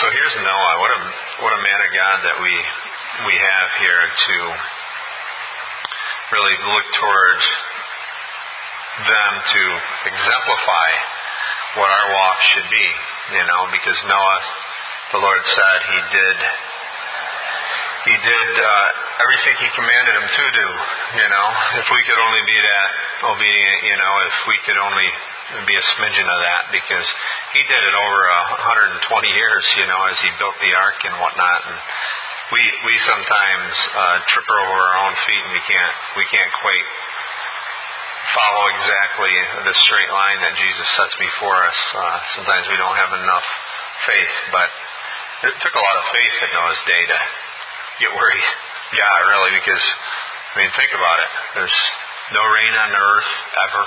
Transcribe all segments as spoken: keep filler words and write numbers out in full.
so here's Noah. What a what a man of God that we we have here to really look towards them to exemplify what our walk should be, you know, because Noah, the Lord said he did he did uh, everything he commanded him to do, you know. If we could only be that obedient, you know, if we could only be a smidgen of that, because he did it over one hundred twenty years, you know, as he built the ark and whatnot. And we we sometimes uh, trip over our own feet, and we can't we can't quite follow exactly the straight line that Jesus sets before us. Uh, sometimes we don't have enough faith, but it took a lot of faith in Noah's day to get where he got, really, because, I mean, think about it. There's no rain on the earth ever.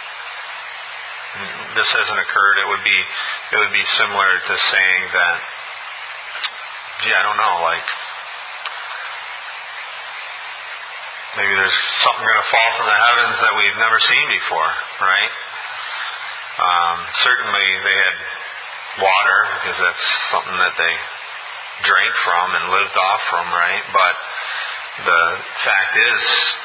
This hasn't occurred. It would be it would be similar to saying that, gee, I don't know, like, maybe there's something going to fall from the heavens that we've never seen before, right? Um, certainly they had water, because that's something that they drank from and lived off from, right? But the fact is,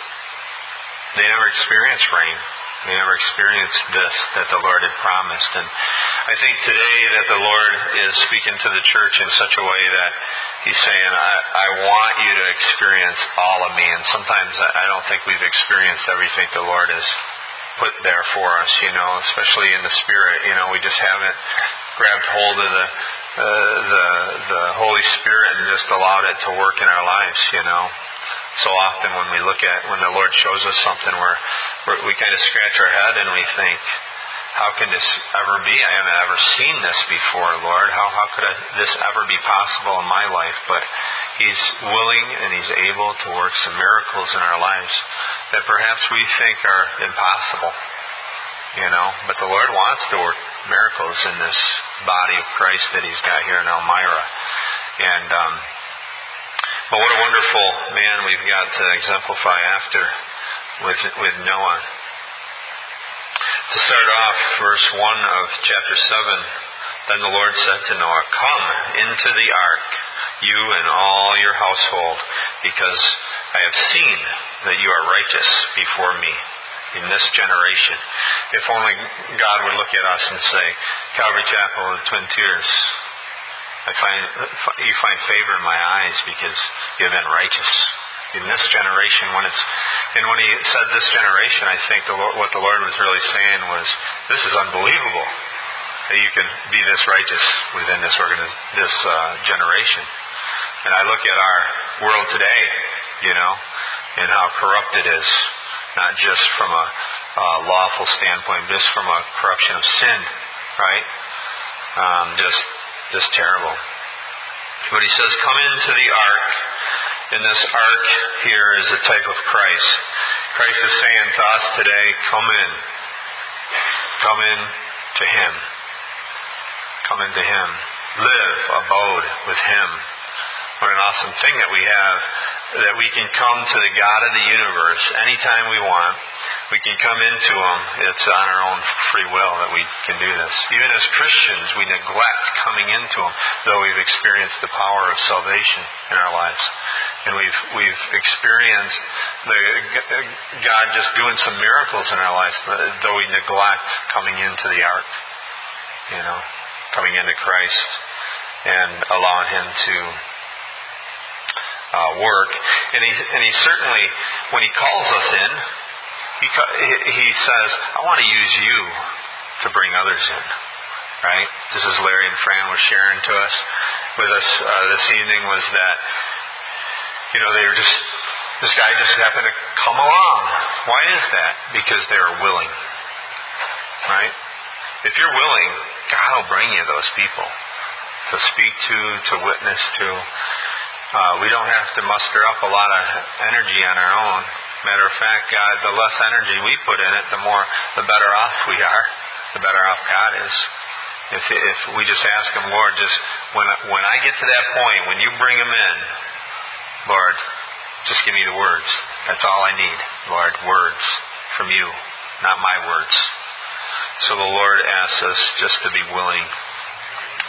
they never experienced rain. They never experienced this that the Lord had promised. And I think today that the Lord is speaking to the church in such a way that He's saying, I, I want you to experience all of me. And sometimes I don't think we've experienced everything the Lord has put there for us, you know, especially in the Spirit. You know, we just haven't grabbed hold of the uh, the the Holy Spirit and just allowed it to work in our lives, you know. So often when we look at, when the Lord shows us something, we're, we're, we kind of scratch our head and we think, how can this ever be? I haven't ever seen this before, Lord. How how could I, this ever be possible in my life? But He's willing and He's able to work some miracles in our lives that perhaps we think are impossible, you know. But the Lord wants to work miracles in this body of Christ that He's got here in Elmira. And um, but what a wonderful man we've got to exemplify after with with Noah. To start off, verse one of chapter seven, then the Lord said to Noah, come into the ark, you and all your household, because I have seen that you are righteous before me in this generation. If only God would look at us and say, Calvary Chapel of Twin Tiers, I find you find favor in my eyes because you've been righteous. In this generation, when it's, and when He said this generation, I think the Lord, what the Lord was really saying was, this is unbelievable that you can be this righteous within this organiz, this uh, generation. And I look at our world today, you know, and how corrupt it is, not just from a uh, lawful standpoint, just from a corruption of sin, right? Um, just, just terrible. But He says, come into the ark. And this ark here is a type of Christ. Christ is saying to us today, come in. Come in to Him. Come into Him. Live, abode with Him. What an awesome thing that we have, that we can come to the God of the universe anytime we want. We can come into Him. It's on our own free will that we can do this. Even as Christians, we neglect coming into Him, though we've experienced the power of salvation in our lives. And we've we've experienced the God just doing some miracles in our lives, though we neglect coming into the ark, you know, coming into Christ and allowing Him to uh, work. And he and he certainly, when He calls us in, he he says, "I want to use you to bring others in." Right? This is Larry and Fran was sharing to us with us uh, this evening was that, you know, they were just, this guy just happened to come along. Why is that? Because they were willing. Right? If you're willing, God will bring you those people to speak to, to witness to. Uh, we don't have to muster up a lot of energy on our own. Matter of fact, God, the less energy we put in it, the more, the better off we are. The better off God is. If if we just ask Him, Lord, just when when I get to that point, when you bring Him in, Lord, just give me the words. That's all I need, Lord, words from you, not my words. So the Lord asks us just to be willing,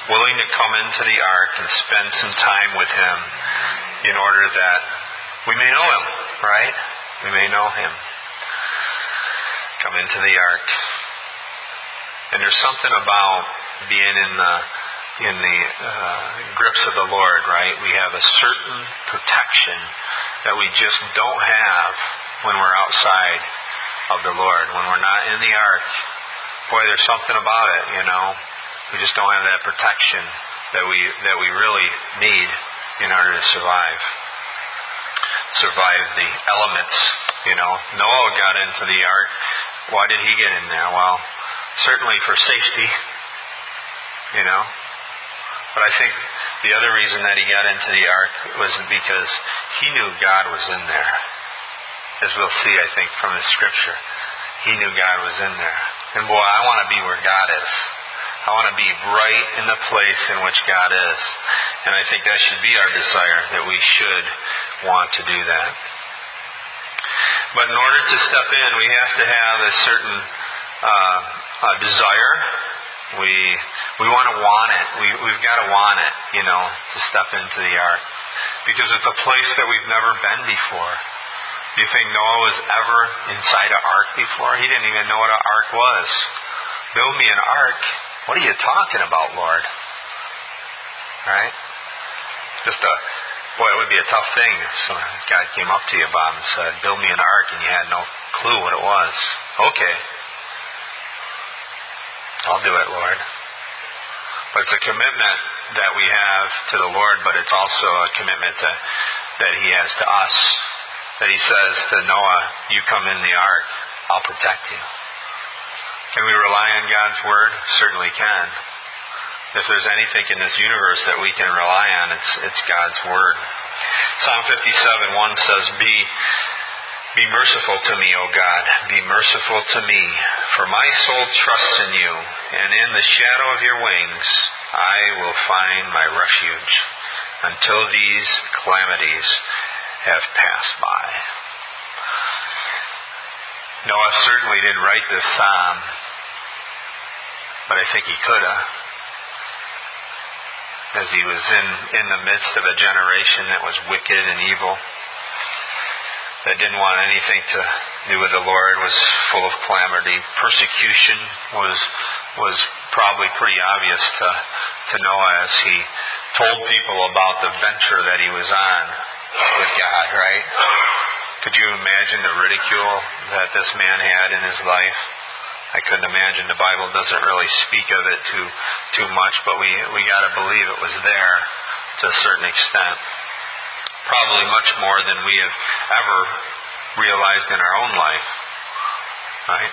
willing to come into the ark and spend some time with Him in order that we may know Him, right? We may know Him. Come into the ark. And there's something about being in the in the uh, grips of the Lord, right? We have a certain protection that we just don't have when we're outside of the Lord. When we're not in the ark, boy, there's something about it, you know. We just don't have that protection that we that we really need in order to survive. Survive the elements, you know. Noah got into the ark. Why did he get in there? Well, certainly for safety, you know. But I think the other reason that he got into the ark was because he knew God was in there. As we'll see, I think, from the scripture. He knew God was in there. And boy, I want to be where God is. I want to be right in the place in which God is. And I think that should be our desire, that we should want to do that. But in order to step in, we have to have a certain uh, uh, desire. We we want to want it. We, we've got to want it, you know, to step into the ark. Because it's a place that we've never been before. Do you think Noah was ever inside an ark before? He didn't even know what an ark was. Build me an ark? What are you talking about, Lord? Right? Just a, boy, it would be a tough thing if some God came up to you, Bob, and said, build me an ark, and you had no clue what it was. Okay. I'll do it, Lord. But it's a commitment that we have to the Lord, but it's also a commitment to, that He has to us. That He says to Noah, you come in the ark, I'll protect you. Can we rely on God's Word? Certainly can. If there's anything in this universe that we can rely on, it's it's God's Word. Psalm fifty-seven one says, Be Be merciful to me, O God, be merciful to me, for my soul trusts in you, and in the shadow of your wings I will find my refuge until these calamities have passed by. Noah certainly didn't write this psalm, but I think he could have, as he was in, in the midst of a generation that was wicked and evil, that didn't want anything to do with the Lord, was full of calamity. Persecution was was probably pretty obvious to, to Noah as he told people about the venture that he was on with God, right? Could you imagine the ridicule that this man had in his life? I couldn't imagine. The Bible doesn't really speak of it too too much, but we, we got to believe it was there to a certain extent. Probably much more than we have ever realized in our own life. Right?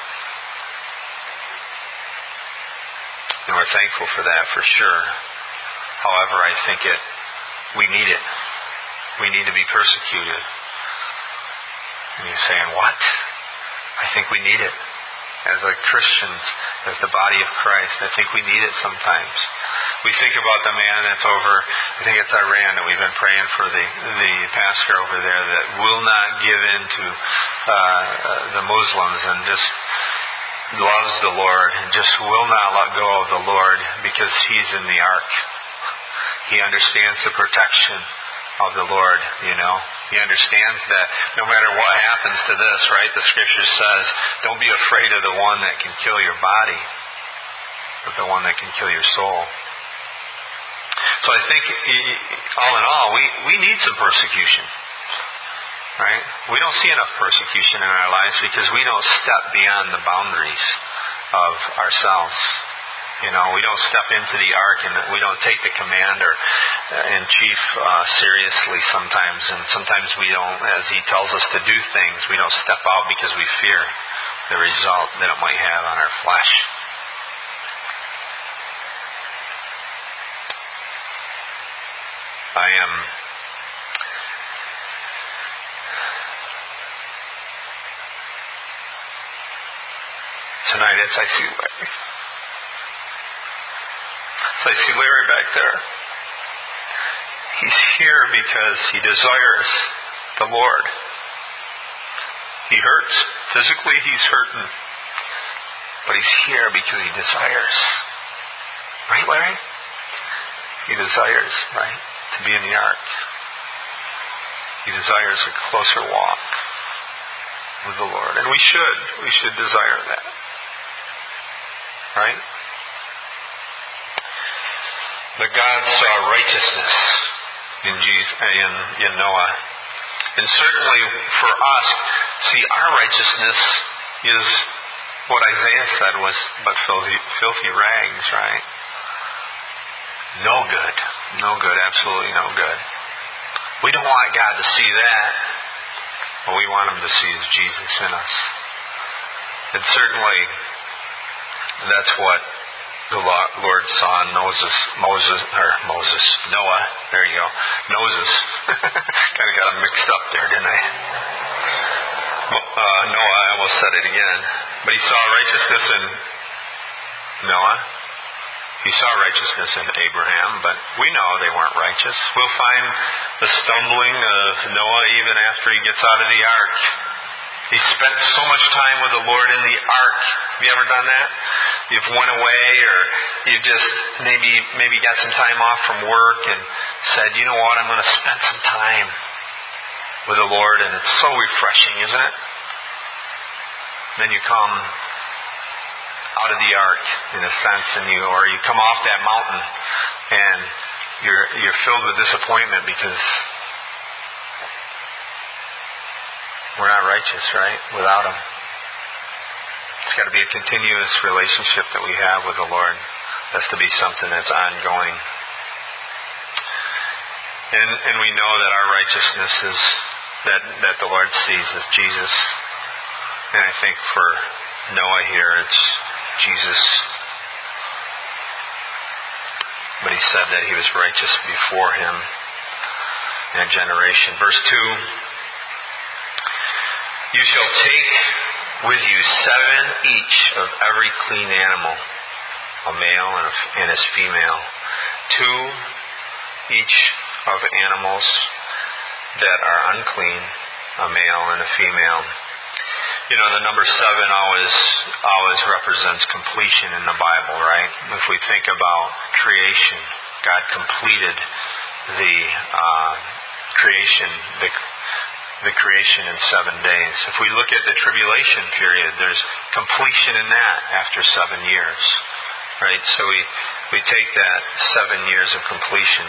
And we're thankful for that, for sure. However, I think it we need it. We need to be persecuted. And you're saying, what? I think we need it. As like Christians, as the body of Christ, I think we need it sometimes. We think about the man that's over, I think it's Iran, that we've been praying for the the pastor over there that will not give in to uh, the Muslims and just loves the Lord and just will not let go of the Lord because he's in the ark. He understands the protection of the Lord, you know. He understands that no matter what happens to this, right, the Scripture says, don't be afraid of the one that can kill your body, but the one that can kill your soul. So I think, all in all, we, we need some persecution, right? We don't see enough persecution in our lives because we don't step beyond the boundaries of ourselves. You know, we don't step into the ark and we don't take the commander in chief uh, seriously sometimes. And sometimes we don't, as he tells us to do things, we don't step out because we fear the result that it might have on our flesh. I am tonight as I see Larry. As I see Larry back there. He's here because he desires the Lord. He hurts. Physically he's hurting. But he's here because he desires. Right, Larry? He desires, right, to be in the ark. He desires a closer walk with the Lord. And we should. We should desire that. Right? But God saw righteousness in Jesus, in, in Noah. And certainly for us, see, our righteousness is what Isaiah said was but filthy, filthy rags, right? No good. No good. Absolutely no good. We don't want God to see that. What we want Him to see is Jesus in us. And certainly, that's what the Lord saw in Moses, Moses, or Moses, Noah. There you go. Moses. Kind of got him mixed up there, didn't I? Uh, Noah, I almost said it again. But he saw righteousness in Noah. He saw righteousness in Abraham, but we know they weren't righteous. We'll find the stumbling of Noah even after he gets out of the ark. He spent so much time with the Lord in the ark. Have you ever done that? You've went away, or you just maybe maybe got some time off from work and said, you know what, I'm going to spend some time with the Lord, and it's so refreshing, isn't it? Then you come out of the ark, in a sense, and you or you come off that mountain, and you're you're filled with disappointment because we're not righteous, right? Without Him. It's got to be a continuous relationship that we have with the Lord. It has to be something that's ongoing. And and we know that our righteousness is that, that the Lord sees as Jesus. And I think for Noah here, it's Jesus. But he said that he was righteous before him in a generation. Verse two, you shall take with you seven each of every clean animal, a male and, a, and his female, two each of animals that are unclean, a male and a female. You know, the number seven always always represents completion in the Bible, right? If we think about creation, God completed the uh, creation, the the creation in seven days. If we look at the tribulation period, there's completion in that after seven years, right? So we, we take that seven years of completion.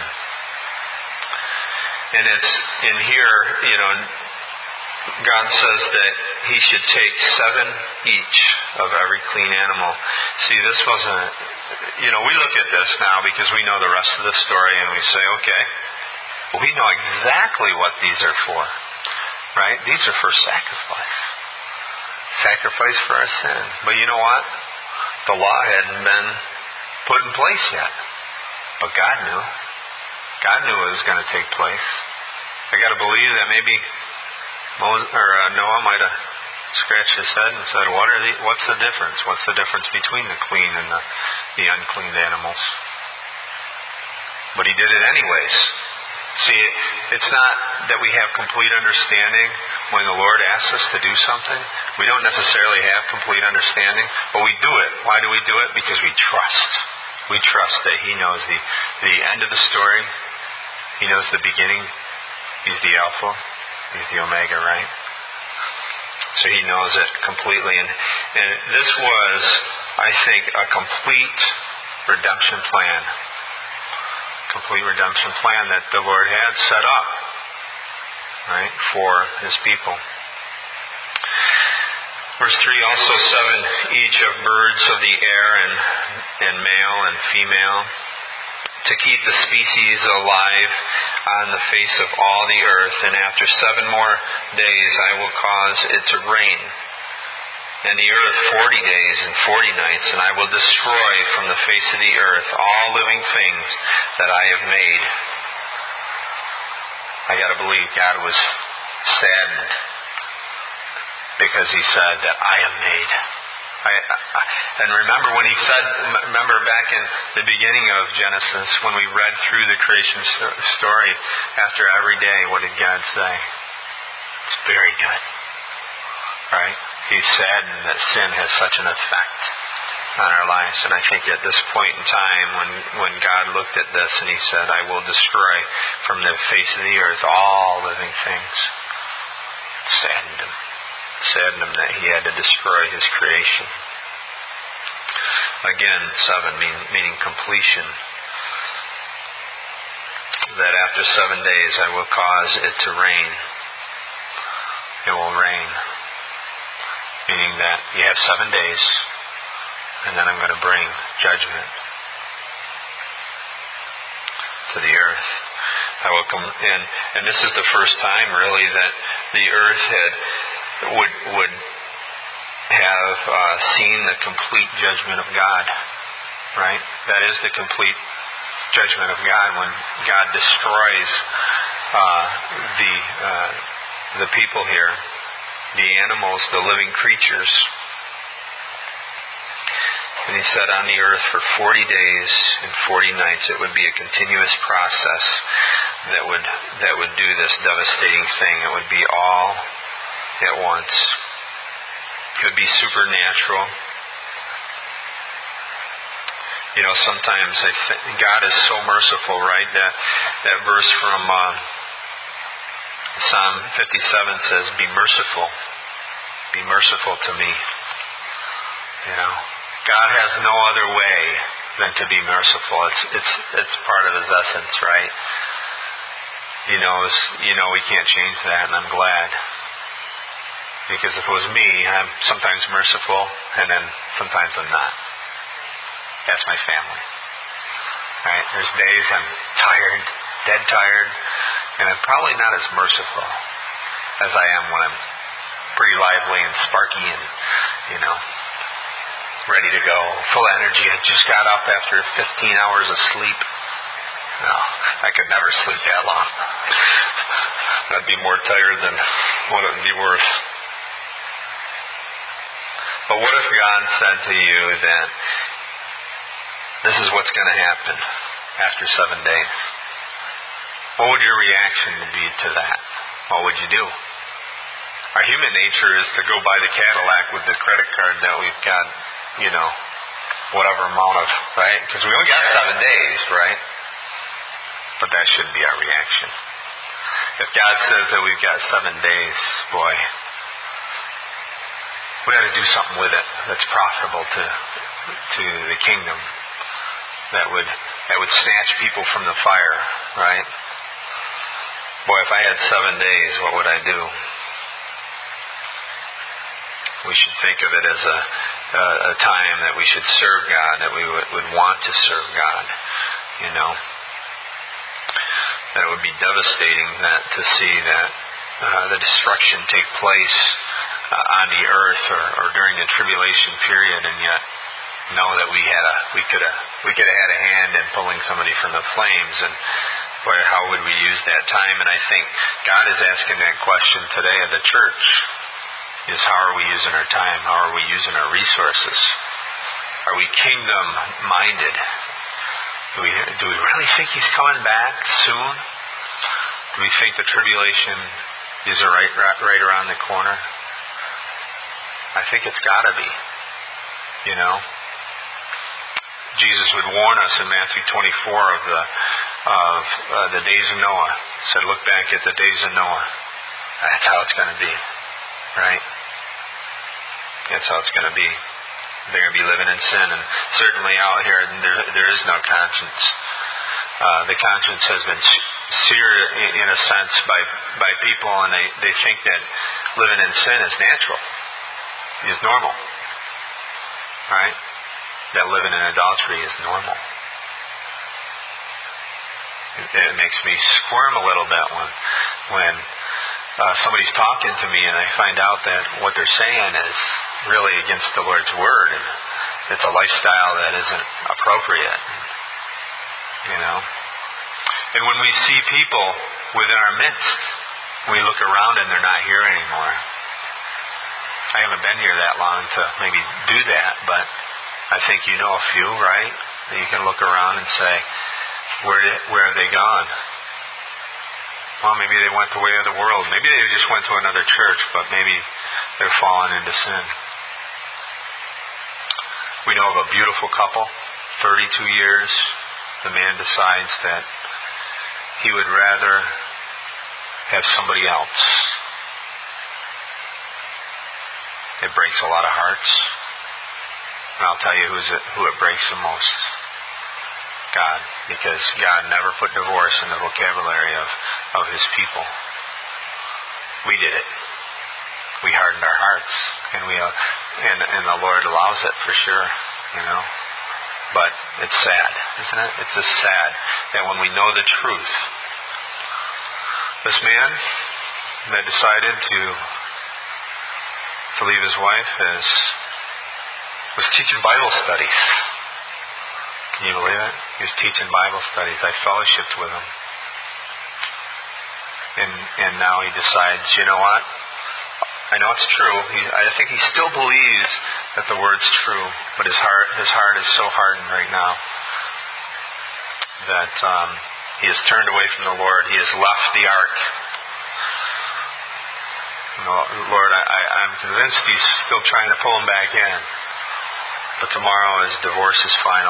And it's in here, you know, God says that He should take seven each of every clean animal. See, this wasn't, you know, we look at this now because we know the rest of the story and we say, okay, well, we know exactly what these are for. Right? These are for sacrifice. Sacrifice for our sins. But you know what? The law hadn't been put in place yet. But God knew. God knew it was going to take place. I got to believe that maybe Moses, or uh, Noah might have scratched his head and said, "What are the? What's the difference? What's the difference between the clean and the, the unclean animals?" But he did it anyways. See, it's not that we have complete understanding when the Lord asks us to do something. We don't necessarily have complete understanding, but we do it. Why do we do it? Because we trust. We trust that He knows the, the end of the story. He knows the beginning. He's the Alpha. He's the Omega, right? So He knows it completely. And, and this was, I think, a complete redemption plan. Complete redemption plan that the Lord had set up, right, for His people. Verse three, also seven each of birds of the air and, and male and female, to keep the species alive on the face of all the earth. And after seven more days I will cause it to rain, and the earth forty days and forty nights, and I will destroy from the face of the earth all living things that I have made. I got to believe God was saddened because He said that I am made. I, I, and remember when He said, remember back in the beginning of Genesis when we read through the creation story, after every day, what did God say? It's very good. Right? He's saddened that sin has such an effect on our lives. And I think at this point in time, when, when God looked at this and He said, I will destroy from the face of the earth all living things, it saddened Him. It saddened Him that He had to destroy His creation. Again, seven, mean, meaning completion. That after seven days I will cause it to rain. It will rain. Meaning that you have seven days, and then I'm going to bring judgment to the earth. I will come in, and this is the first time really that the earth had would would have uh, seen the complete judgment of God. Right? That is the complete judgment of God when God destroys uh, the uh, the people here, the animals, the living creatures. And He said on the earth for forty days and forty nights it would be a continuous process that would that would do this devastating thing. It would be all at once. It would be supernatural. You know, sometimes I think God is so merciful, right? That that verse from uh, Psalm fifty-seven says, "Be merciful, be merciful to me." You know, God has no other way than to be merciful. It's it's it's part of His essence, right? He knows, you know, we can't change that, and I'm glad. Because if it was me, I'm sometimes merciful, and then sometimes I'm not. That's my family. Right? There's days I'm tired, dead tired, and I'm probably not as merciful as I am when I'm pretty lively and sparky and, you know, ready to go, full of energy. I just got up after fifteen hours of sleep. No, I could never sleep that long. I'd be more tired than what it would be worth. But what if God said to you that this is what's going to happen after seven days? What would your reaction be to that? What would you do? Our human nature is to go buy the Cadillac with the credit card that we've got, you know, whatever amount of, right? Because we only got seven days, right? But that shouldn't be our reaction. If God says that we've got seven days, boy, we got to do something with it that's profitable to to the kingdom. That would that would snatch people from the fire, right? Boy, if I had seven days, what would I do? We should think of it as a a, a time that we should serve God, that we would, would want to serve God. You know, that it would be devastating that to see that uh, the destruction take place uh, on the earth or, or during the tribulation period, and yet know that we had a we could have we could have had a hand in pulling somebody from the flames. And boy, how would we use that time? And I think God is asking that question today of the church: is how are we using our time? How are we using our resources? Are we kingdom minded? Do we do we really think He's coming back soon? Do we think the tribulation is right right, right around the corner? I think it's got to be. You know. Jesus would warn us in Matthew twenty-four of the of uh, the days of Noah. He said, "Look back at the days of Noah. That's how it's going to be, right? That's how it's going to be. They're going to be living in sin, and certainly out here there there is no conscience. Uh, the conscience has been seared in a sense by by people, and they they think that living in sin is natural, is normal, right? That living in adultery is normal. It, it makes me squirm a little bit when when uh, somebody's talking to me and I find out that what they're saying is really against the Lord's word, and it's a lifestyle that isn't appropriate. You know, and when we see people within our midst, we look around and they're not here anymore. I haven't been here that long to maybe do that, but I think you know a few, right? That you can look around and say, where did, where have they gone? Well, maybe they went the way of the world. Maybe they just went to another church, but maybe they're falling into sin. We know of a beautiful couple, thirty-two years. The man decides that he would rather have somebody else. It breaks a lot of hearts. And I'll tell you who's it, who it breaks the most. God. Because God never put divorce in the vocabulary of, of His people. We did it. We hardened our hearts. And we uh, and, and the Lord allows it for sure. You know. But it's sad, isn't it? It's just sad that when we know the truth, this man that decided to to leave his wife is was teaching Bible studies. Can you believe it? He was teaching Bible studies. I fellowshipped with him. And and now he decides, you know what? I know it's true. He, I think he still believes that the word's true, but his heart his heart is so hardened right now that um, he has turned away from the Lord. He has left the ark. Lord, I, I, I'm convinced He's still trying to pull him back in. But tomorrow his divorce is final.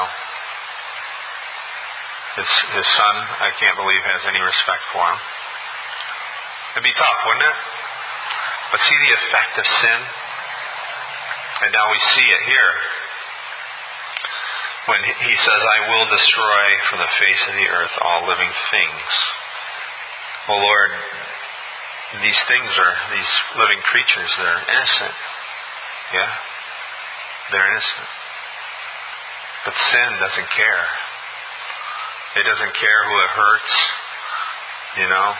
His, his son, I can't believe, has any respect for him. It'd be tough, wouldn't it? But see the effect of sin? And now we see it here. When He says, I will destroy from the face of the earth all living things. Well, Lord, these things are, these living creatures, they're innocent. Yeah? They're innocent. But sin doesn't care. It doesn't care who it hurts. You know?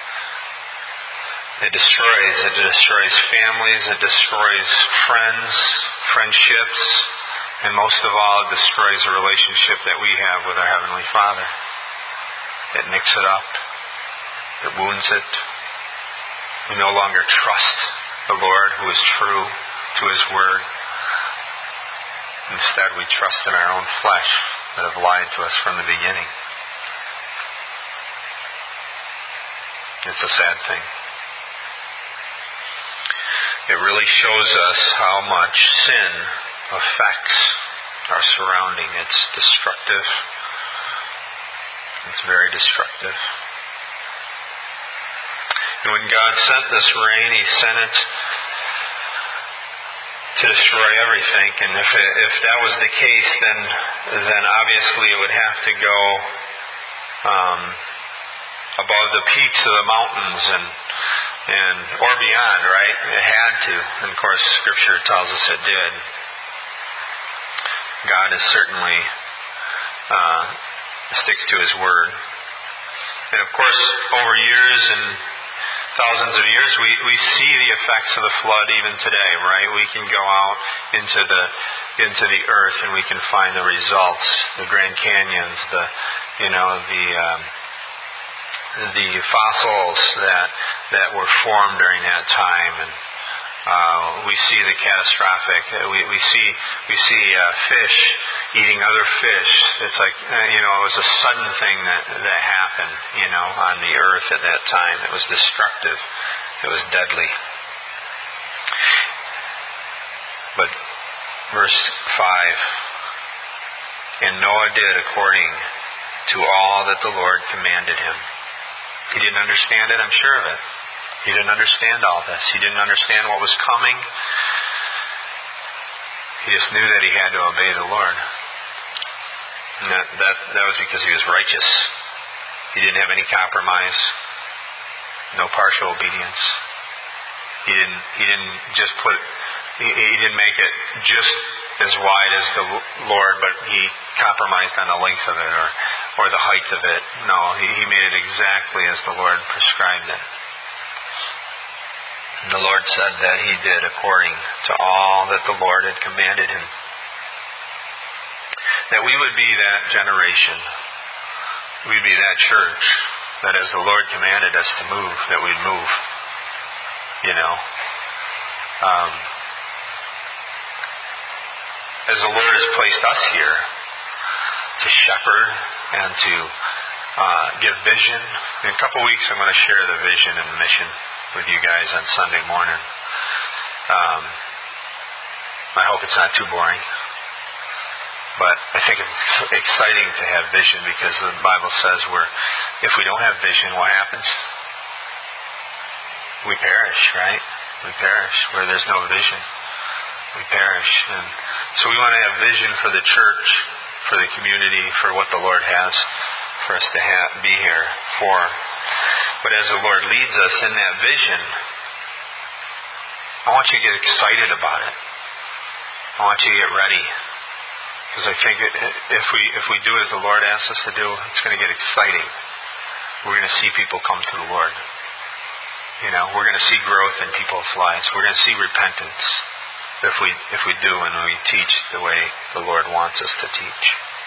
It destroys. It destroys families. It destroys friends, friendships. And most of all, it destroys the relationship that we have with our Heavenly Father. It nicks it up. It wounds it. We no longer trust the Lord who is true to His Word. Instead, we trust in our own flesh that have lied to us from the beginning. It's a sad thing. It really shows us how much sin affects our surrounding. It's destructive. It's very destructive. And when God sent this rain, He sent it to destroy everything. And if it, if that was the case, then then obviously it would have to go um, above the peaks of the mountains and and or beyond, right? It had to. And of course, Scripture tells us it did. God is certainly uh, sticks to His Word. And of course, over years and thousands of years, we, we see the effects of the flood even today, right? We can go out into the into the earth and we can find the results, the Grand Canyons, the you know the um, the fossils that that were formed during that time, and uh, we see the catastrophic. We we see we see uh, fish eating other fish. It's like uh, you know it was a sudden thing that that happened, you know, on the earth at that time. It was destructive. It was deadly. But verse five, and Noah did according to all that the Lord commanded him. He didn't understand it, I'm sure of it. He didn't understand all this. He didn't understand what was coming. He just knew that he had to obey the Lord. And that, that, that was because he was righteous. He didn't have any compromise. No partial obedience. He didn't he didn't just put he, he didn't make it just as wide as the Lord, but he compromised on the length of it or or the height of it. No, he, he made it exactly as the Lord prescribed it. And the Lord said that he did according to all that the Lord had commanded him. That we would be that generation. We'd be that church that as the Lord commanded us to move, that we'd move. You know. Um, as the Lord has placed us here to shepherd and to uh, give vision. In a couple weeks I'm going to share the vision and mission with you guys on Sunday morning. Um, I hope it's not too boring. But I think it's exciting to have vision, because the Bible says we're, if we don't have vision, what happens? We perish, right? We perish. Where there's no vision, we perish. And so we want to have vision for the church, for the community, for what the Lord has for us to have, be here for. But as the Lord leads us in that vision, I want you to get excited about it. I want you to get ready. Because I think if we if we do as the Lord asks us to do, it's going to get exciting. We're going to see people come to the Lord. You know, we're going to see growth in people's lives. We're going to see repentance if we if we do and we teach the way the Lord wants us to teach.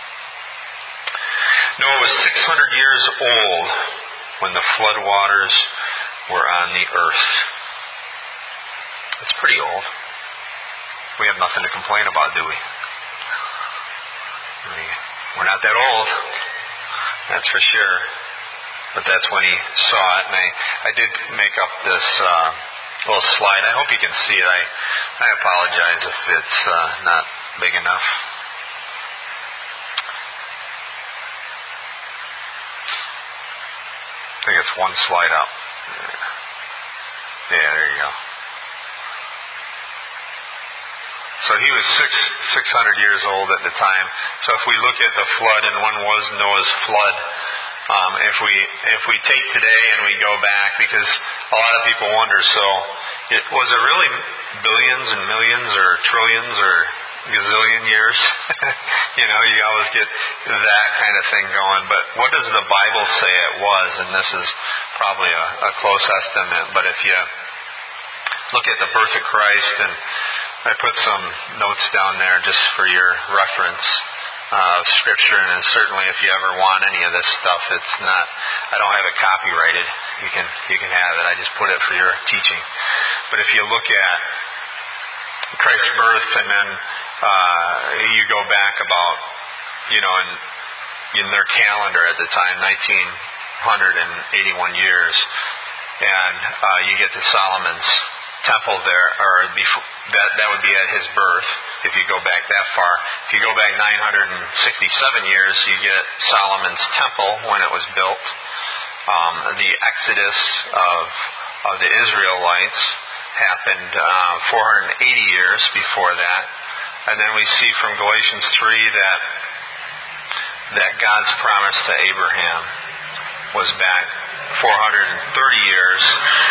Noah was six hundred years old when the flood waters were on the earth. It's pretty old. We have nothing to complain about, do we? We're not that old, that's for sure. But that's when he saw it. And I, I did make up this uh, little slide. I hope you can see it. I, I apologize if it's uh, not big enough. I think it's one slide up. Yeah, there you go. So he was six six hundred years old at the time. So if we look at the flood, and when was Noah's flood? Um, if we if we take today and we go back, because a lot of people wonder, so it, was it really billions and millions or trillions or gazillion years? You know, you always get that kind of thing going. But what does the Bible say it was? And this is probably a, a close estimate. But if you look at the birth of Christ, and I put some notes down there just for your reference of uh, Scripture, and certainly if you ever want any of this stuff, it's not, I don't have it copyrighted. You can you can have it. I just put it for your teaching. But if you look at Christ's birth, and then uh, you go back about, you know, in, in their calendar at the time, nineteen eighty-one years, and uh, you get to Solomon's temple there, or before, that that would be at his birth. If you go back that far, if you go back nine hundred sixty-seven years, you get Solomon's temple when it was built. Um, the exodus of of the Israelites happened uh, four hundred eighty years before that, and then we see from Galatians three that that God's promise to Abraham was back four hundred thirty years.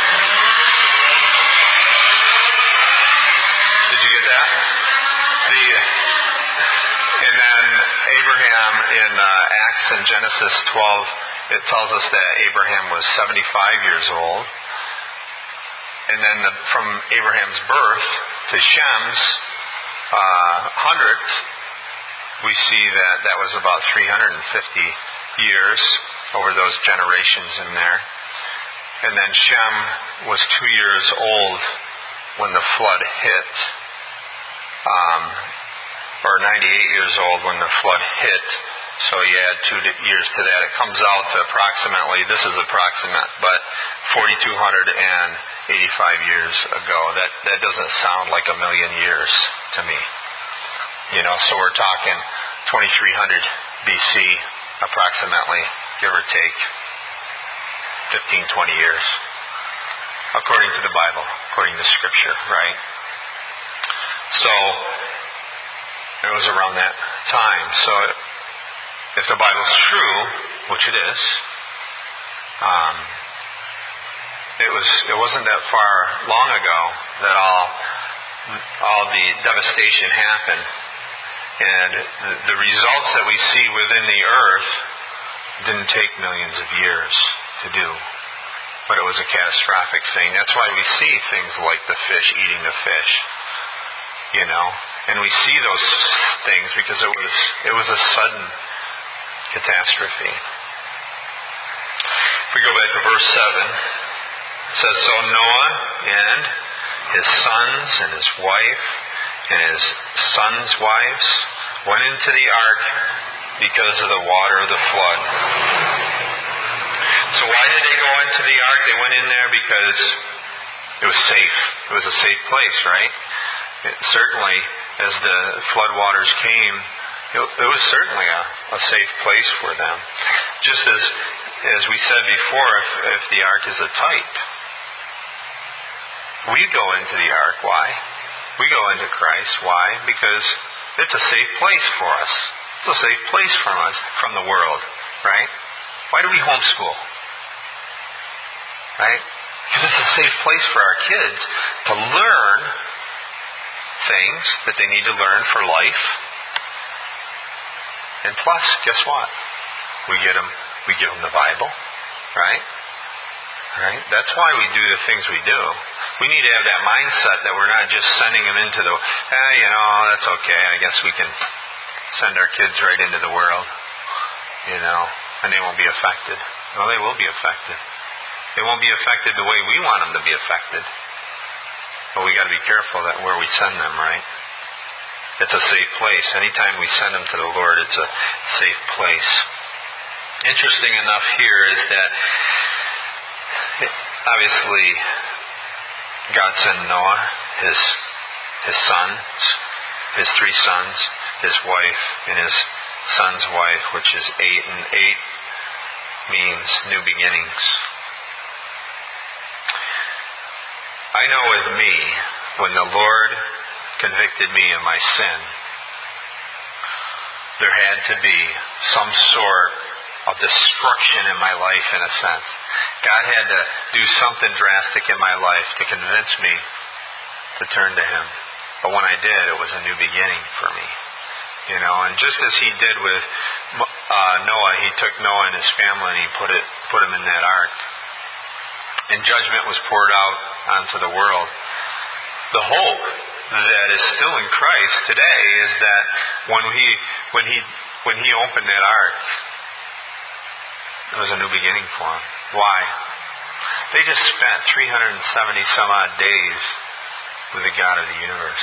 Did you get that? The, and then Abraham in uh, Acts and Genesis twelve, it tells us that Abraham was seventy-five years old. And then the, from Abraham's birth to Shem's uh, hundredth, we see that that was about three hundred fifty years over those generations in there. And then Shem was two years old when the flood hit. Um, or ninety-eight years old when the flood hit. So you add two years to that. It comes out to approximately, this is approximate, but four thousand two hundred eighty-five years ago. That that doesn't sound like a million years to me. You know, so we're talking twenty-three hundred B C approximately, give or take fifteen, twenty years. According to the Bible, according to Scripture, right? So it was around that time. So if the Bible's true, which it is, um, it was it wasn't that far long ago that all all the devastation happened, and the, the results that we see within the earth didn't take millions of years to do, but it was a catastrophic thing. That's why we see things like the fish eating the fish, you know, and we see those things because it was it was a sudden catastrophe. If we go back to verse seven, it says, "So Noah and his sons and his wife and his sons' wives went into the ark because of the water of the flood." So why did they go into the ark? They went in there because it was safe. It was a safe place, right? It, certainly, as the flood waters came, It, it was certainly a, a safe place for them. Just as as we said before, if, if the ark is a type, we go into the ark. Why? We go into Christ. Why? Because it's a safe place for us. It's a safe place from us, from the world. Right? Why do we homeschool? Right? Because it's a safe place for our kids to learn things that they need to learn for life. And plus, guess what? We get them, we give them the Bible, right? Right? That's why we do the things we do. We need to have that mindset that we're not just sending them into the, eh, you know, that's okay. I guess we can send our kids right into the world, you know, and they won't be affected. Well, they will be affected. They won't be affected the way we want them to be affected. But we got to be careful that where we send them, right? It's a safe place. Anytime we send them to the Lord, it's a safe place. Interesting enough here is that obviously God sent Noah, his his sons, his three sons, his wife, and his son's wife, which is eight, and eight means new beginnings. I know with me, when the Lord convicted me of my sin, there had to be some sort of destruction in my life, in a sense. God had to do something drastic in my life to convince me to turn to Him. But when I did, it was a new beginning for me. You know, and just as He did with uh, Noah, He took Noah and his family and He put it put him in that ark. And judgment was poured out onto the world. The hope that is still in Christ today is that when he when he when he opened that ark, it was a new beginning for him. Why? They just spent three hundred seventy some odd days with the God of the universe.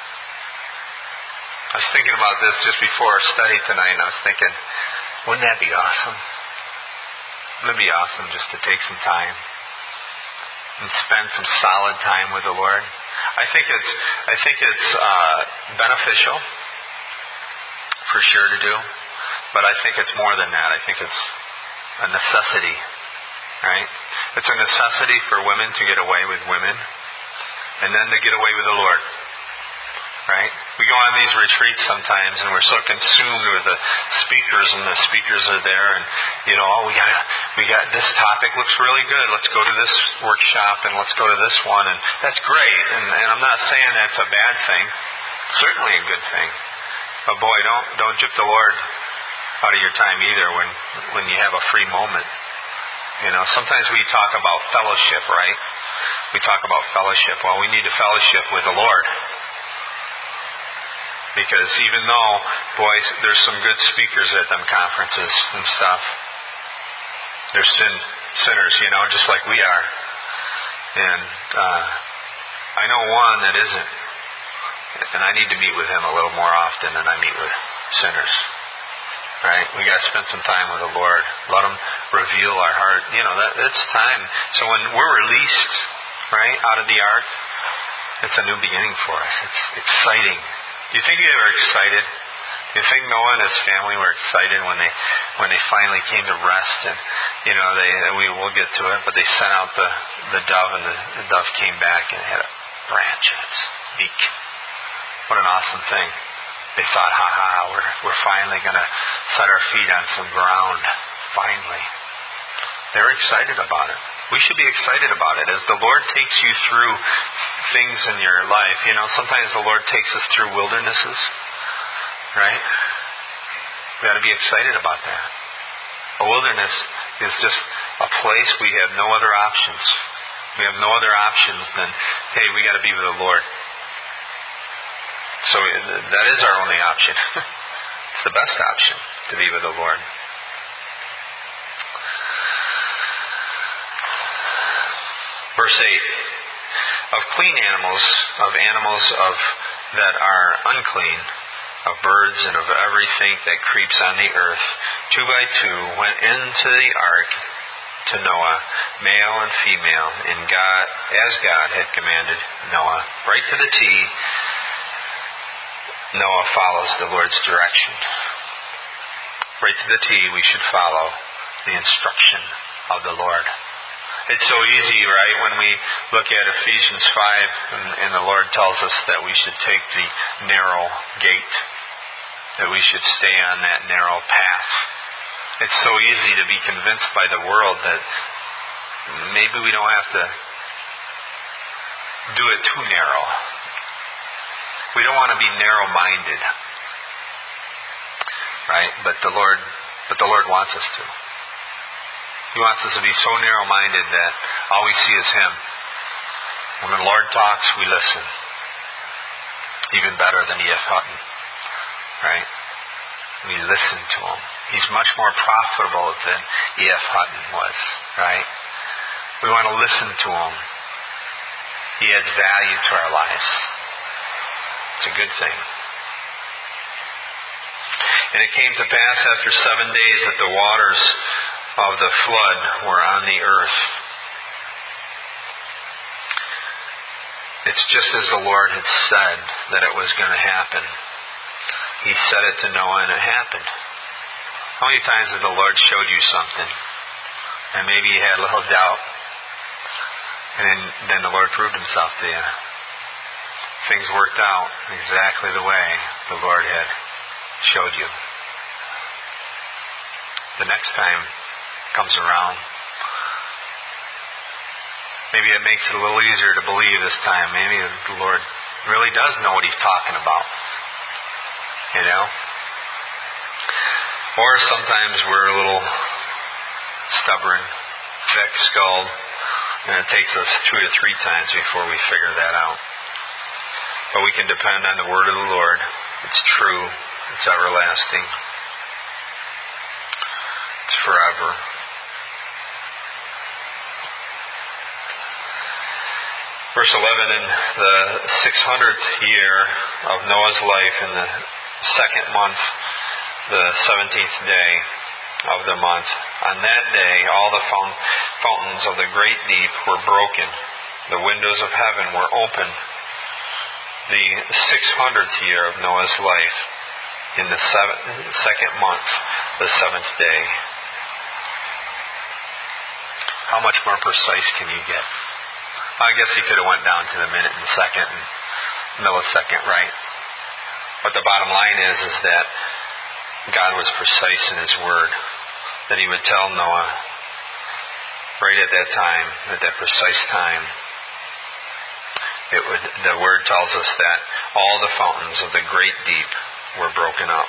I was thinking about this just before our study tonight, and I was thinking, wouldn't that be awesome? Wouldn't it be awesome just to take some time and spend some solid time with the Lord? I think it's I think it's uh, beneficial for sure to do, but I think it's more than that. I think it's a necessity, right? It's a necessity for women to get away with women, and then to get away with the Lord, right? We go on these retreats sometimes, and we're so consumed with the speakers, and the speakers are there, and you know, oh, we got we got this topic looks really good. Let's go to this workshop, and let's go to this one, and that's great. And, and I'm not saying that's a bad thing. It's certainly a good thing. But boy, don't don't gyp the Lord out of your time either when when you have a free moment. You know, sometimes we talk about fellowship, right? We talk about fellowship. Well, we need to fellowship with the Lord. Because even though, boys, there's some good speakers at them conferences and stuff, they're sin, sinners, you know, just like we are. And uh, I know one that isn't. And I need to meet with him a little more often than I meet with sinners. Right? We got to spend some time with the Lord. Let Him reveal our heart. You know, that it's time. So when we're released, right, out of the ark, it's a new beginning for us. It's exciting. Do you think they were excited? Do you think Noah and his family were excited when they when they finally came to rest? And you know, they we will get to it, but they sent out the, the dove, and the, the dove came back and had a branch in its beak. What an awesome thing. They thought, ha ha, we're, we're finally going to set our feet on some ground. Finally. They're excited about it. We should be excited about it. As the Lord takes you through things in your life, you know, sometimes the Lord takes us through wildernesses, right? We got to be excited about that. A wilderness is just a place we have no other options. We have no other options than, hey, we got to be with the Lord. So that is our only option. It's the best option to be with the Lord. Verse eight. Of clean animals, of animals of that are unclean, of birds and of everything that creeps on the earth, two by two went into the ark to Noah, male and female, and God, as God had commanded Noah, right to the T. Noah follows the Lord's direction. Right to the T, we should follow the instruction of the Lord. It's so easy, right, when we look at Ephesians five and, and the Lord tells us that we should take the narrow gate, that we should stay on that narrow path. It's so easy to be convinced by the world that maybe we don't have to do it too narrow. We don't want to be narrow-minded, right? But the Lord, but the Lord wants us to. He wants us to be so narrow-minded that all we see is Him. When the Lord talks, we listen. Even better than E F Hutton, right? We listen to Him. He's much more profitable than E F Hutton was, right? We want to listen to Him. He adds value to our lives. It's a good thing. And it came to pass after seven days that the waters of the flood were on the earth. It's just as the Lord had said that it was going to happen. He said it to Noah and it happened. How many times has the Lord showed you something and maybe you had a little doubt and then, then the Lord proved Himself to you? Things worked out exactly the way the Lord had showed you. The next time comes around, maybe it makes it a little easier to believe this time. Maybe the Lord really does know what He's talking about. You know? Or sometimes we're a little stubborn, thick-skulled, and it takes us two to three times before we figure that out. But we can depend on the word of the Lord. It's true. It's everlasting. It's forever. Verse eleven, in the six hundredth year of Noah's life, in the second month, the seventeenth day of the month, on that day all the fountains of the great deep were broken. The windows of heaven were open. The six hundredth year of Noah's life, in the seventh, second month, the seventh day. How much more precise can you get? I guess he could have went down to the minute and second and millisecond, right? But the bottom line is, is that God was precise in His word. That He would tell Noah right at that time, at that precise time, it would, the word tells us that all the fountains of the great deep were broken up.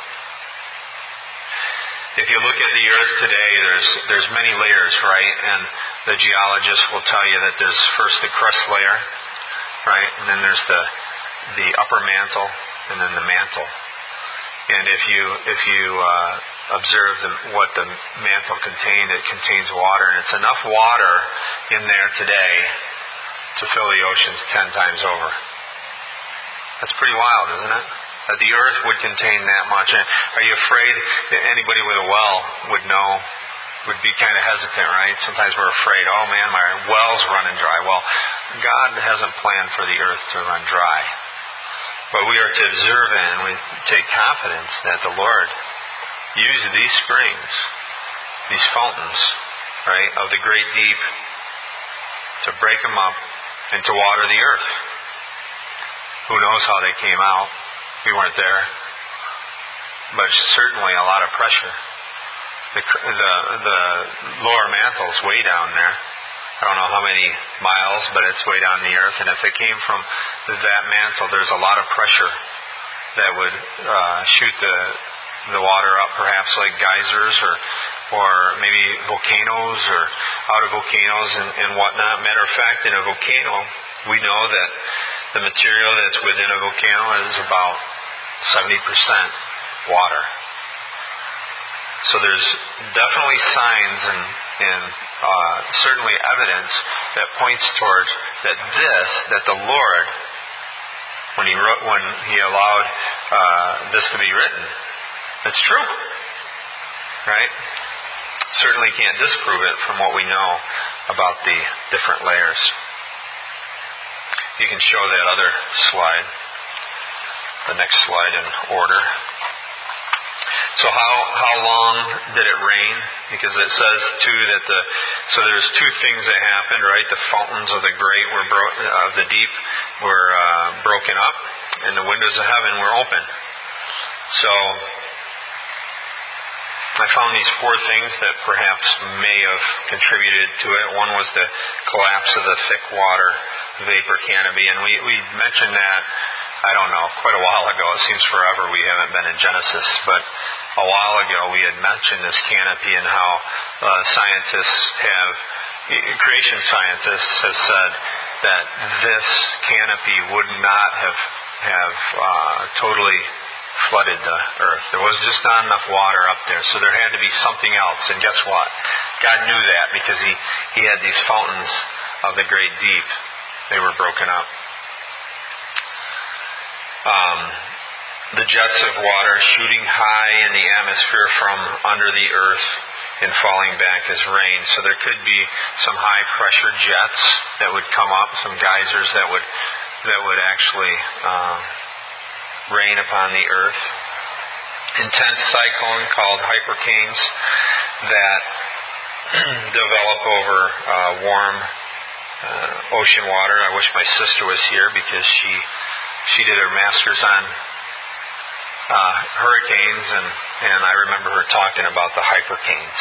If you look at the earth today, there's there's many layers, right? And the geologists will tell you that there's first the crust layer, right? And then there's the the upper mantle, and then the mantle. And if you if you uh, observe the, what the mantle contained, it contains water, and it's enough water in there today to fill the oceans ten times over. That's pretty wild, isn't it? That the earth would contain that much. And are you afraid that anybody with a well would know, would be kind of hesitant, right? Sometimes we're afraid, oh man, my well's running dry. Well, God hasn't planned for the earth to run dry. But we are to observe it, and we take confidence that the Lord used these springs, these fountains, right, of the great deep to break them up and to water the earth. Who knows how they came out? We weren't there. But certainly a lot of pressure. The, the, the lower mantle's way down there. I don't know how many miles, but it's way down the earth. And if it came from that mantle, there's a lot of pressure that would uh, shoot the the water up, perhaps like geysers or or maybe volcanoes or out of volcanoes and, and whatnot. Matter of fact, in a volcano, we know that the material that's within a volcano is about seventy percent water. So there's definitely signs and, and uh, certainly evidence that points towards that this, that the Lord, when He wrote, when He allowed uh, this to be written, it's true, right? Certainly can't disprove it from what we know about the different layers. You can show that other slide. the next slide in order. So how how long did it rain? Because it says too that the so there's two things that happened, right? The fountains of the great were bro- of the deep were uh, broken up, and the windows of heaven were open. So I found these four things that perhaps may have contributed to it. One was the collapse of the thick water vapor canopy, and we we mentioned that. I don't know, quite a while ago. It seems forever we haven't been in Genesis, but a while ago we had mentioned this canopy and how uh, scientists have, creation scientists have said that this canopy would not have, have uh, totally flooded the earth. There was just not enough water up there, so there had to be something else. And guess what? God knew that because he, he had these fountains of the great deep. They were broken up. Um, the jets of water shooting high in the atmosphere from under the earth and falling back as rain. So there could be some high pressure jets that would come up, some geysers that would that would actually uh, rain upon the earth. Intense cyclone called hypercanes that develop over uh, warm uh, ocean water. I wish my sister was here because she She did her master's on uh, hurricanes, and, and I remember her talking about the hypercanes.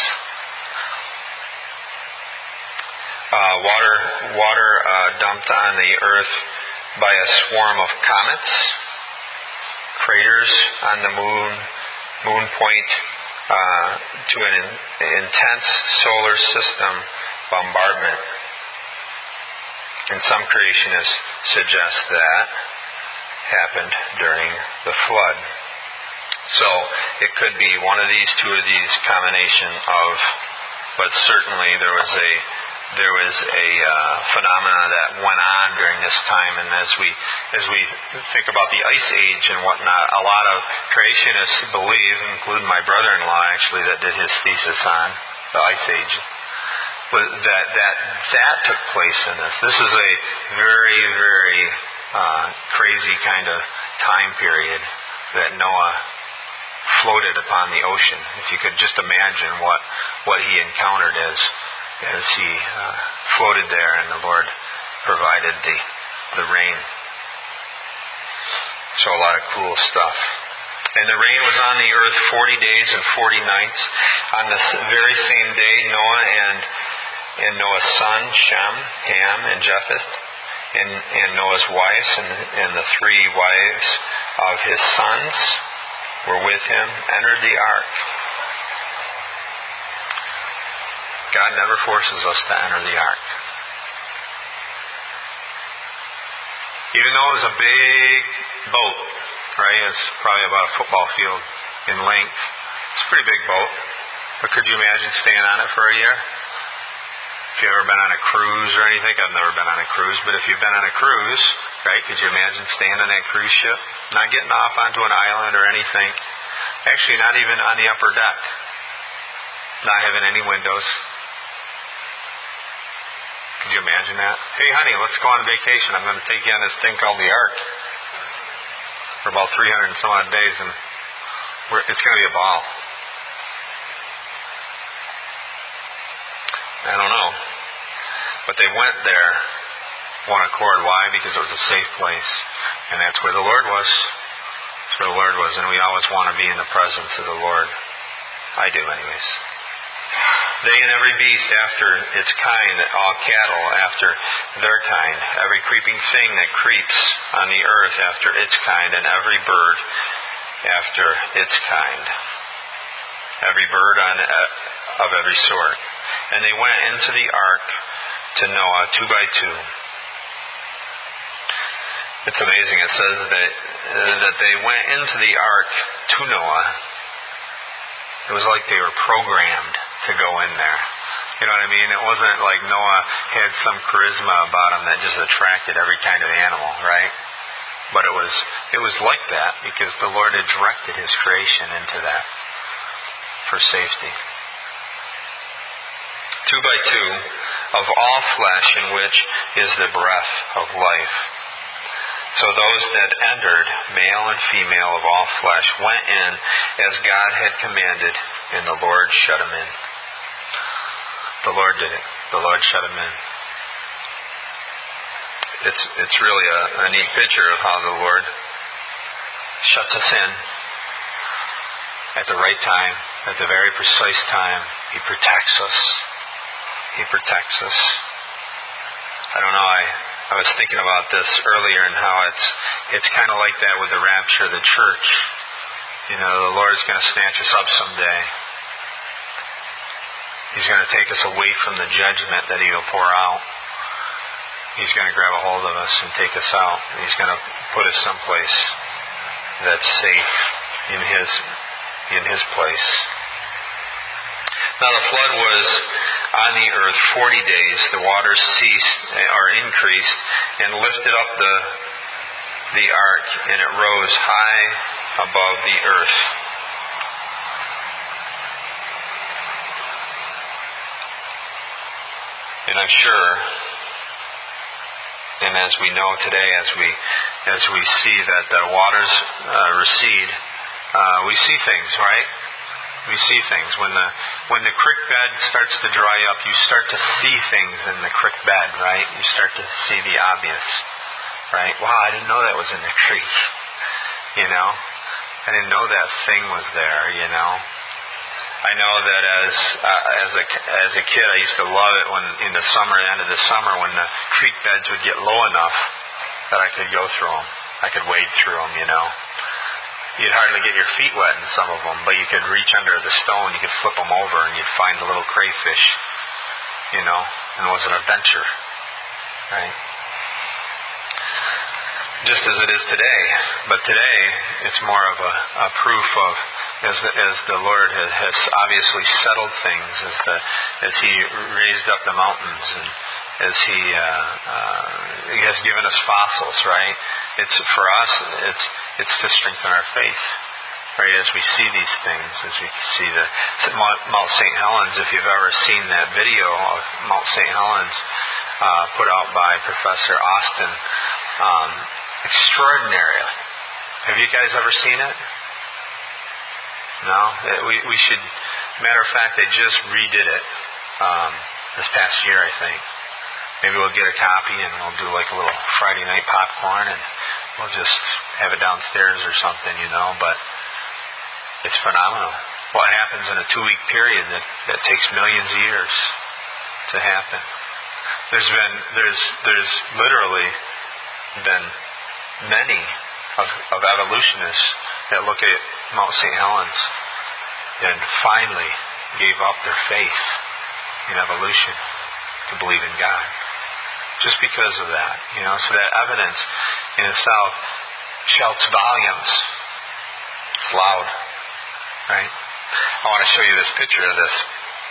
Uh, water water uh, dumped on the earth by a swarm of comets, craters on the moon, moon point uh, to an in, intense solar system bombardment. And some creationists suggest that happened during the flood. So it could be one of these, two of these, combination of, but certainly there was a there was a uh, phenomena that went on during this time. And as we as we think about the Ice Age and whatnot, a lot of creationists believe, including my brother-in-law actually, that did his thesis on the Ice Age, that that that took place in this. This is a very very Uh, crazy kind of time period that Noah floated upon the ocean. If you could just imagine what, what he encountered as as he uh, floated there, and the Lord provided the the rain. So a lot of cool stuff. And the rain was on the earth forty days and forty nights. On the very same day, Noah and and Noah's son Shem, Ham, and Japheth, And, and Noah's wives and, and the three wives of his sons were with him, entered the ark. God never forces us to enter the ark. Even though it was a big boat, right? It's probably about a football field in length. It's a pretty big boat. But could you imagine staying on it for a year? If you've ever been on a cruise or anything, I've never been on a cruise, but if you've been on a cruise, right, could you imagine staying on that cruise ship? Not getting off onto an island or anything. Actually, not even on the upper deck. Not having any windows. Could you imagine that? Hey, honey, let's go on vacation. I'm going to take you on this thing called the Ark for about three hundred and some odd days, and we're, it's going to be a ball. I don't know. But they went there one accord. Why? Because it was a safe place. And that's where the Lord was. That's where the Lord was. And we always want to be in the presence of the Lord. I do anyways. They and every beast after its kind, all cattle after their kind, every creeping thing that creeps on the earth after its kind, and every bird after its kind. Every bird on of every sort. And they went into the ark to Noah two by two. It's amazing. It says that uh, that they went into the ark to Noah. It was like they were programmed to go in there. You know what I mean? It wasn't like Noah had some charisma about him that just attracted every kind of animal, right? But it was it was like that because the Lord had directed His creation into that for safety. Two by two, of all flesh in which is the breath of life. So those that entered, male and female of all flesh, went in as God had commanded, and the Lord shut them in. The Lord did it. The Lord shut them in. It's it's really a, a neat picture of how the Lord shuts us in at the right time, at the very precise time. He protects us. He protects us. I don't know, I, I was thinking about this earlier and how it's it's kind of like that with the rapture of the church. You know, the Lord's going to snatch us up someday. He's going to take us away from the judgment that He will pour out. He's going to grab a hold of us and take us out. He's going to put us someplace that's safe in His in His place. Now the flood was on the earth forty days. The waters ceased or increased and lifted up the the ark, and it rose high above the earth. And I'm sure, and as we know today, as we as we see that the waters uh, recede, uh, we see things, right? We see things. When the when the creek bed starts to dry up, you start to see things in the creek bed, right? You start to see the obvious, right? Wow, I didn't know that was in the creek. You know? I didn't know that thing was there, you know? I know that as uh, as a as a kid, I used to love it when in the summer, end of the summer, when the creek beds would get low enough that I could go through them. I could wade through them, you know. You'd hardly get your feet wet in some of them, but you could reach under the stone, you could flip them over, and you'd find a little crayfish, you know. And it was an adventure, right? Just as it is today. But today, it's more of a, a proof of, as the, as the Lord has, has obviously settled things, as the as He raised up the mountains, and as He uh, uh, He has given us fossils, right? It's for us. It's it's to strengthen our faith, right? As we see these things, as we see the Mount Saint Helens. If you've ever seen that video of Mount Saint Helens uh, put out by Professor Austin. Um, Extraordinary. Have you guys ever seen it? No? We we should, matter of fact, they just redid it um, this past year, I think. Maybe we'll get a copy and we'll do like a little Friday night popcorn and we'll just have it downstairs or something, you know, but it's phenomenal. What happens in a two-week period that, that takes millions of years to happen. There's been, there's, there's literally been many of, of evolutionists that look at Mount Saint Helens and finally gave up their faith in evolution to believe in God. Just because of that. You know, so that evidence in itself shouts volumes. It's loud. Right? I want to show you this picture of this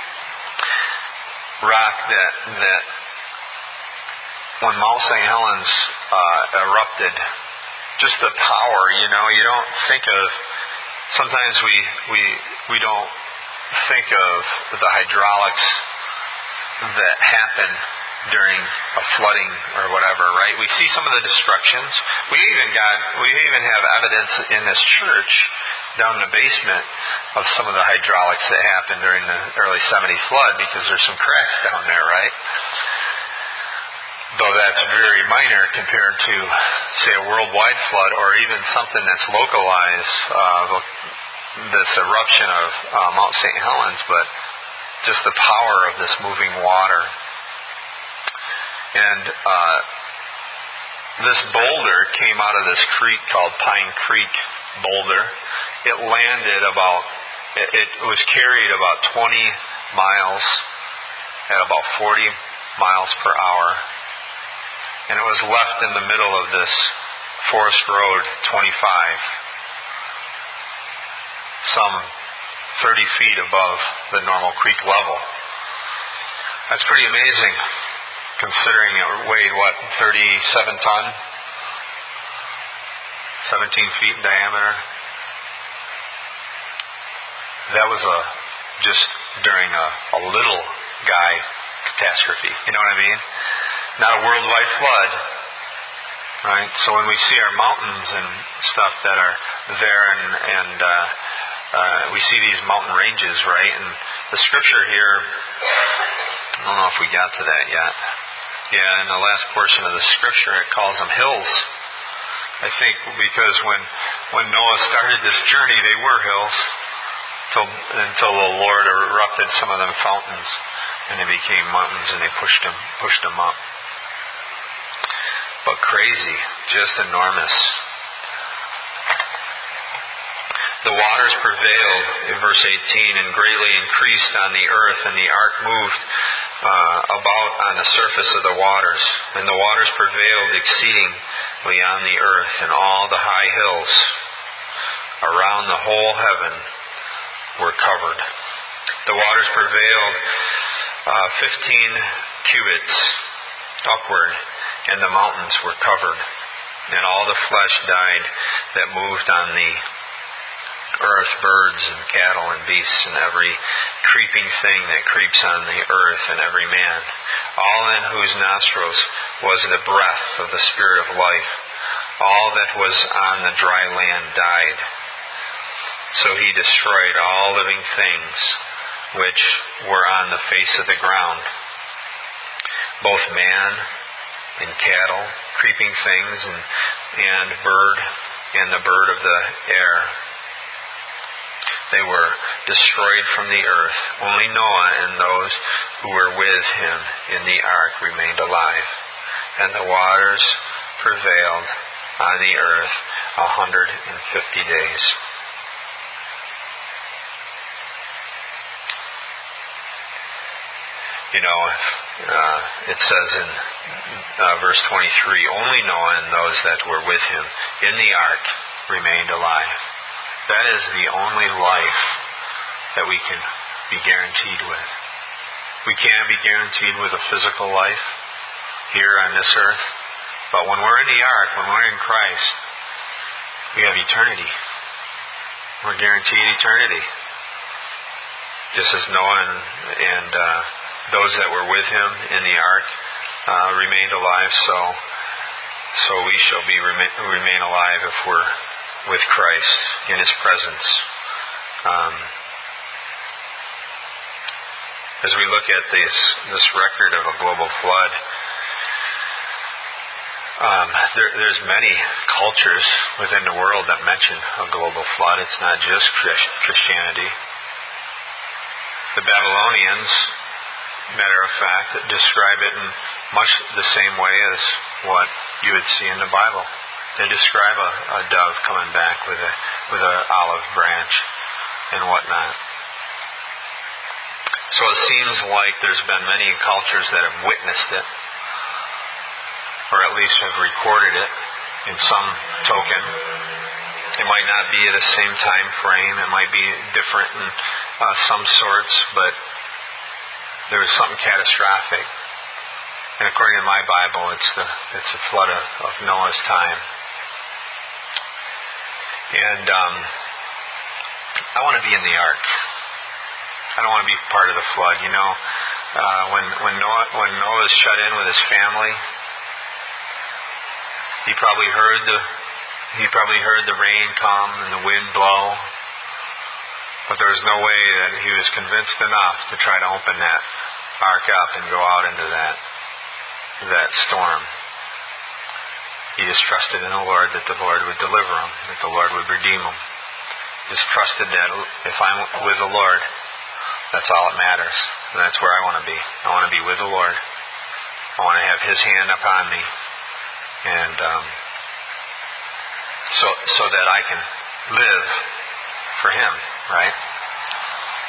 rock that that when Mount Saint Helens uh, erupted, just the power, you know, you don't think of, sometimes we we we don't think of the hydraulics that happen during a flooding or whatever, right? We see some of the destructions. We even got, we even have evidence in this church down in the basement of some of the hydraulics that happened during the early seventy flood, because there's some cracks down there, right? Though that's very minor compared to, say, a worldwide flood or even something that's localized, uh, this eruption of uh, Mount Saint Helens, but just the power of this moving water. And uh, this boulder came out of this creek called Pine Creek Boulder. It landed about, it, it was carried about twenty miles at about forty miles per hour. And it was left in the middle of this forest road, twenty-five, some thirty feet above the normal creek level. That's pretty amazing, considering it weighed, what, thirty-seven ton? seventeen feet in diameter. That was a just during a, a little guy catastrophe. You know what I mean? Not a worldwide flood, right? So when we see our mountains and stuff that are there, and, and uh, uh, we see these mountain ranges, right? And the scripture here, I don't know if we got to that yet. Yeah, in the last portion of the scripture, it calls them hills. I think because when when Noah started this journey, they were hills till, until the Lord erupted some of them fountains, and they became mountains, and they pushed them pushed them up. But crazy, just enormous. The waters prevailed, in verse eighteen, and greatly increased on the earth, and the ark moved uh, about on the surface of the waters. And the waters prevailed exceedingly on the earth, and all the high hills around the whole heaven were covered. The waters prevailed uh, fifteen cubits upward, and the mountains were covered. And all the flesh died that moved on the earth, birds and cattle and beasts and every creeping thing that creeps on the earth, and every man, all in whose nostrils was the breath of the Spirit of life. All that was on the dry land died. So he destroyed all living things which were on the face of the ground, both man and cattle, creeping things, and, and bird, and the bird of the air. They were destroyed from the earth. Only Noah and those who were with him in the ark remained alive. And the waters prevailed on the earth a hundred and fifty days. You know, uh, it says in uh, verse twenty-three, only Noah and those that were with him in the ark remained alive. That is the only life that we can be guaranteed with. We can be guaranteed with a physical life here on this earth, but when we're in the ark, when we're in Christ, we have eternity. We're guaranteed eternity. Just as Noah and, and uh, those that were with him in the ark uh, remained alive, so so we shall be remain, remain alive if we're with Christ in His presence. Um, as we look at this this record of a global flood, um, there, there's many cultures within the world that mention a global flood. It's not just Christianity. The Babylonians, matter of fact, describe it in much the same way as what you would see in the Bible. They describe a, a dove coming back with a with an olive branch and whatnot. So it seems like there's been many cultures that have witnessed it, or at least have recorded it in some token. It might not be at the same time frame. It might be different in uh, some sorts, but there was something catastrophic. And according to my Bible, it's the it's the flood of, of Noah's time. And um, I want to be in the ark. I don't want to be part of the flood. You know, uh, when when Noah when Noah was shut in with his family, he probably heard the he probably heard the rain come and the wind blow, but there was no way that he was convinced enough to try to open that ark up and go out into that that storm. He just trusted in the Lord that the Lord would deliver him, that the Lord would redeem him. Just trusted that if I'm with the Lord, that's all that matters. And that's where I want to be. I want to be with the Lord. I want to have His hand upon me. And um, so so that I can live for Him, right?